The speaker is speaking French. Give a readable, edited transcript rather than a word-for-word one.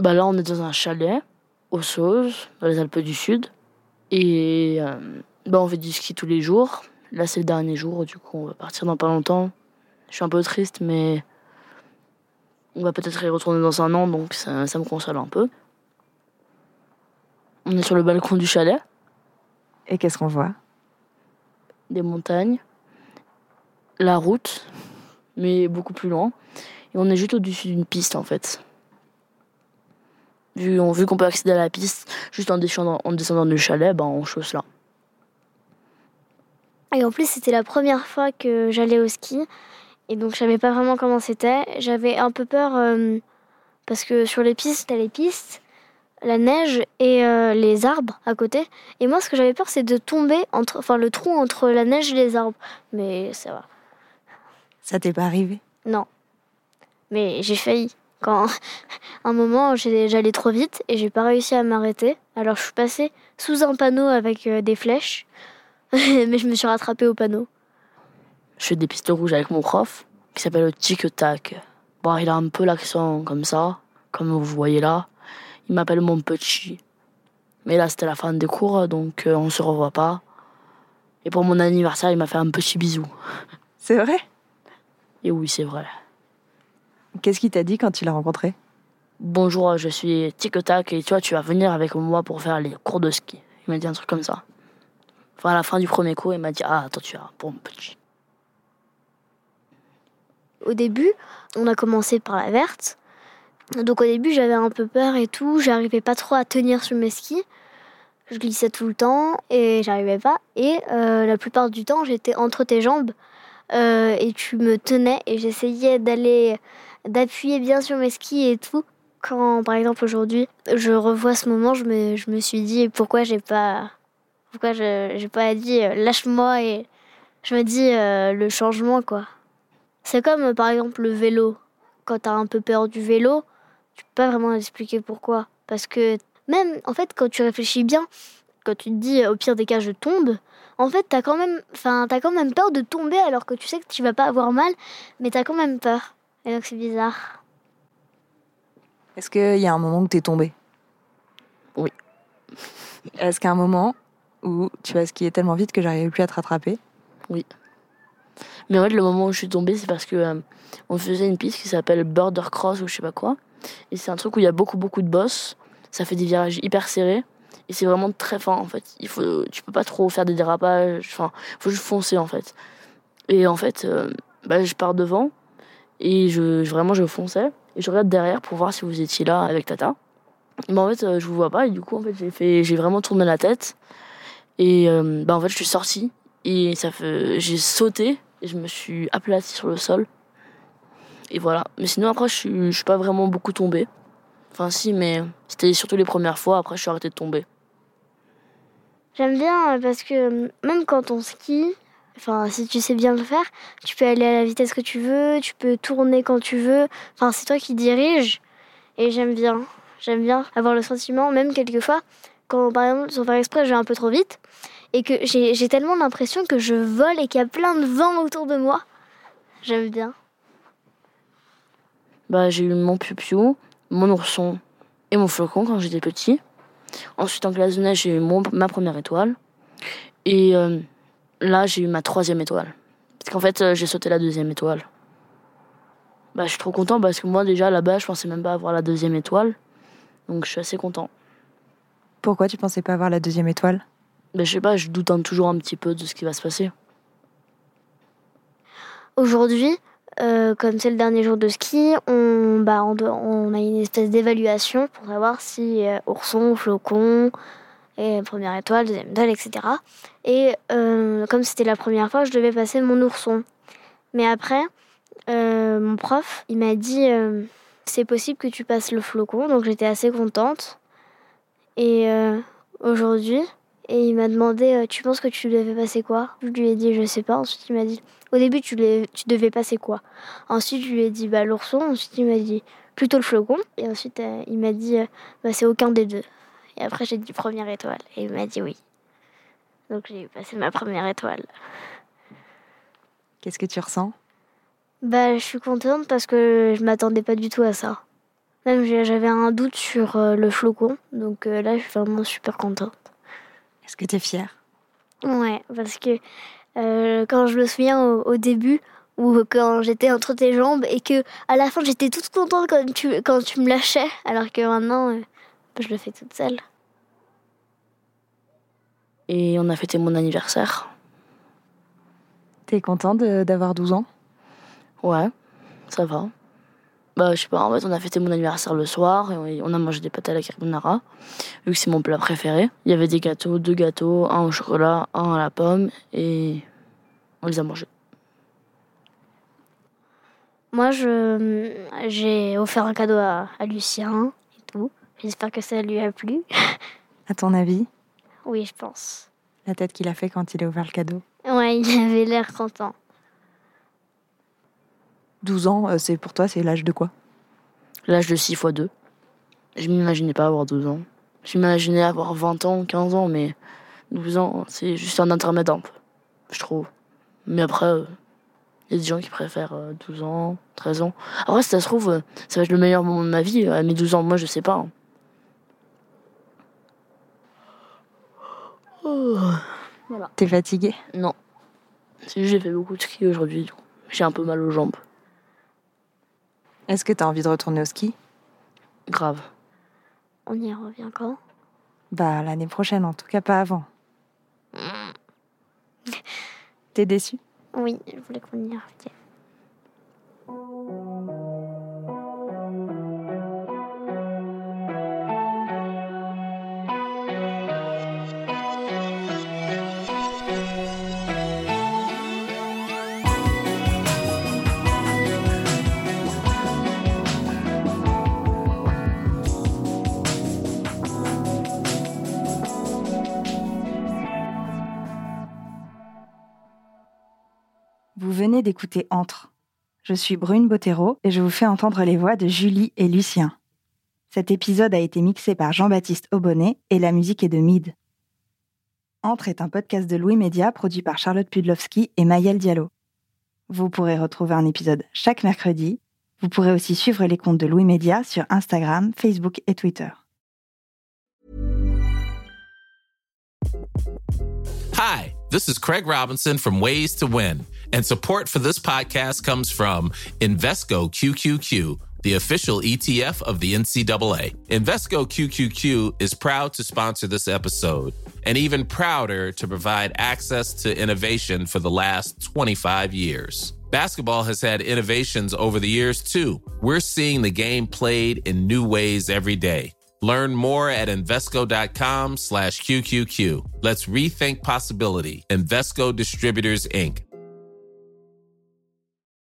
Là, on est dans un chalet, aux Sauges, dans les Alpes du Sud. Et on fait du ski tous les jours. Là, c'est le dernier jour, du coup, on va partir dans pas longtemps. Je suis un peu triste, mais on va peut-être y retourner dans un an, donc ça me console un peu. On est sur le balcon du chalet. Et qu'est-ce qu'on voit? Des montagnes, la route, mais beaucoup plus loin. Et on est juste au-dessus d'une piste, en fait. Vu qu'on peut accéder à la piste juste en descendant du chalet, on chausse là. Et en plus, c'était la première fois que j'allais au ski. Et donc, je savais pas vraiment comment c'était. J'avais un peu peur parce que sur les pistes, t'as les pistes, la neige et les arbres à côté. Et moi, ce que j'avais peur, c'est de tomber le trou entre la neige et les arbres. Mais ça va. Ça t'est pas arrivé? Non. Mais j'ai failli. Quand un moment, j'allais trop vite et j'ai pas réussi à m'arrêter. Alors, je suis passée sous un panneau avec des flèches. Mais je me suis rattrapée au panneau. Je fais des pistes rouges avec mon prof, qui s'appelle Tic Tac. Il a un peu l'accent comme ça, comme vous voyez là. Il m'appelle mon petit. Mais là, c'était la fin des cours, donc on se revoit pas. Et pour mon anniversaire, il m'a fait un petit bisou. C'est vrai? Et oui, c'est vrai. Qu'est-ce qu'il t'a dit quand tu l'as rencontré? Bonjour, je suis Tic Tac et tu vas venir avec moi pour faire les cours de ski. Il m'a dit un truc comme ça. À la fin du premier cours, il m'a dit « Ah, attends, tu vas pour mon petit ». Au début, on a commencé par la verte. Donc au début, j'avais un peu peur et tout. J'arrivais pas trop à tenir sur mes skis. Je glissais tout le temps et j'arrivais pas. Et la plupart du temps, j'étais entre tes jambes et tu me tenais et j'essayais d'appuyer bien sur mes skis et tout. Quand, par exemple, aujourd'hui, je revois ce moment, je me suis dit pourquoi j'ai pas dit lâche-moi, et je me dis le changement, quoi. C'est comme par exemple le vélo. Quand t'as un peu peur du vélo, tu peux pas vraiment expliquer pourquoi. Parce que même en fait quand tu réfléchis bien, quand tu te dis au pire des cas je tombe, en fait t'as quand même peur de tomber alors que tu sais que tu vas pas avoir mal, mais t'as quand même peur. Et donc c'est bizarre. Est-ce qu'il y a un moment où t'es tombée? Oui. Est-ce qu'il y a un moment où tu as skié tellement vite que j'arrivais plus à te rattraper? Oui. Mais en fait, le moment où je suis tombée, c'est parce que on faisait une piste qui s'appelle Border Cross ou je sais pas quoi. Et c'est un truc où il y a beaucoup de bosses. Ça fait des virages hyper serrés. Et c'est vraiment très fin, en fait. Tu peux pas trop faire des dérapages. Enfin, faut juste foncer, en fait. Et en fait, je pars devant. Et je fonçais. Et je regarde derrière pour voir si vous étiez là avec Tata. Mais en fait, je vous vois pas. Et du coup, en fait, j'ai vraiment tourné la tête. Et en fait, je suis sortie. Et j'ai sauté. Et je me suis aplatie sur le sol. Et voilà. Mais sinon, après, je suis pas vraiment beaucoup tombée. Enfin, si, mais c'était surtout les premières fois. Après, je suis arrêtée de tomber. J'aime bien parce que même quand on skie, si tu sais bien le faire, tu peux aller à la vitesse que tu veux, tu peux tourner quand tu veux. Enfin, c'est toi qui diriges. Et j'aime bien. J'aime bien avoir le sentiment, même quelquefois, quand par exemple, sans faire exprès, je vais un peu trop vite et que j'ai tellement l'impression que je vole et qu'il y a plein de vent autour de moi. J'aime bien. J'ai eu mon piou-piou, mon ourson et mon flocon quand j'étais petit. Ensuite, en classe de neige, j'ai eu ma première étoile. Et là, j'ai eu ma 3e étoile. Parce qu'en fait, j'ai sauté la 2e étoile. Je suis trop content parce que moi, déjà, là-bas, je pensais même pas avoir la 2e étoile. Donc, je suis assez content. Pourquoi tu pensais pas avoir la 2e étoile? Je sais pas, je doute toujours un petit peu de ce qui va se passer. Aujourd'hui, comme c'est le dernier jour de ski, on a une espèce d'évaluation pour savoir si ourson, flocon, et première étoile, 2e étoile, etc. Et comme c'était la première fois, je devais passer mon ourson. Mais après, mon prof, il m'a dit c'est possible que tu passes le flocon, donc j'étais assez contente. Et aujourd'hui, il m'a demandé tu penses que tu devais passer quoi? Je lui ai dit je sais pas. Ensuite il m'a dit au début tu devais passer quoi? Ensuite je lui ai dit l'ourson. Ensuite il m'a dit plutôt le flocon. Et ensuite il m'a dit c'est aucun des deux. Et après j'ai dit première étoile et il m'a dit oui. Donc j'ai passé ma première étoile. Qu'est-ce que tu ressens? Je suis contente parce que je m'attendais pas du tout à ça. Même j'avais un doute sur le flocon, donc là je suis vraiment super contente. Est-ce que tu es fière? Ouais, parce que quand je me souviens au début, ou quand j'étais entre tes jambes, et que à la fin j'étais toute contente quand tu me lâchais, alors que maintenant je le fais toute seule. Et on a fêté mon anniversaire. T'es content d'avoir 12 ans? Ouais, ça va. Bah, je sais pas, en fait, on a fêté mon anniversaire le soir et on a mangé des pâtes à la carbonara, vu que c'est mon plat préféré. Il y avait des gâteaux, 2 gâteaux, un au chocolat, un à la pomme, et on les a mangés. Moi, j'ai offert un cadeau à Lucien et tout. J'espère que ça lui a plu. À ton avis? Oui, je pense. La tête qu'il a fait quand il a ouvert le cadeau? Ouais, il avait l'air content. 12 ans, c'est pour toi, c'est l'âge de quoi? L'âge de 6 x 2. Je m'imaginais pas avoir 12 ans. Je m'imaginais avoir 20 ans, 15 ans, mais 12 ans, c'est juste un intermède un peu, je trouve. Mais après, il y a des gens qui préfèrent 12 ans, 13 ans. Après, si ça se trouve, ça va être le meilleur moment de ma vie, à mes 12 ans. Moi, je sais pas. Voilà. T'es fatiguée? Non. C'est juste j'ai fait beaucoup de ski aujourd'hui. J'ai un peu mal aux jambes. Est-ce que t'as envie de retourner au ski? Grave. On y revient quand? Bah, l'année prochaine, en tout cas pas avant. T'es déçue? Oui, je voulais qu'on y revienne. Vous venez d'écouter Entre. Je suis Brune Bottero et je vous fais entendre les voix de Julie et Lucien. Cet épisode a été mixé par Jean-Baptiste Aubonnet et la musique est de Mid. Entre est un podcast de Louis Média produit par Charlotte Pudlowski et Maëlle Diallo. Vous pourrez retrouver un épisode chaque mercredi. Vous pourrez aussi suivre les comptes de Louis Média sur Instagram, Facebook et Twitter. Hi, this is Craig Robinson from Ways to Win, and support for this podcast comes from Invesco QQQ, the official ETF of the NCAA. Invesco QQQ is proud to sponsor this episode, and even prouder to provide access to innovation for the last 25 years. Basketball has had innovations over the years, too. We're seeing the game played in new ways every day. Learn more at Invesco.com/QQQ. Let's rethink possibility. Invesco Distributors, Inc.